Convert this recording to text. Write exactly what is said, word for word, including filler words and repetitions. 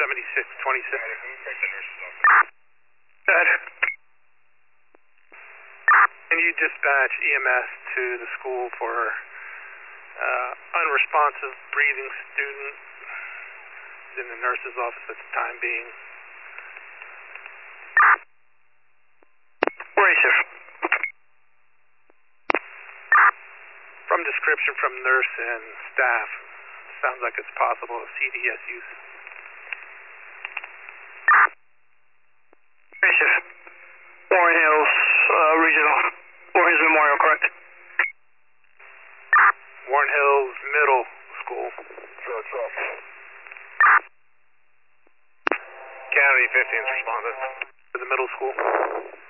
seventy-six twenty-six. Good. Can you dispatch E M S to the school for uh, unresponsive breathing student in the nurse's office at the time being? Where is it? From description from nurse and staff, sounds like it's possible of C D S use. Where is it? Warren Hills uh, Regional. Warren Hills Memorial, correct? Warren Hills Middle School. County fifteen's responded. To the middle school.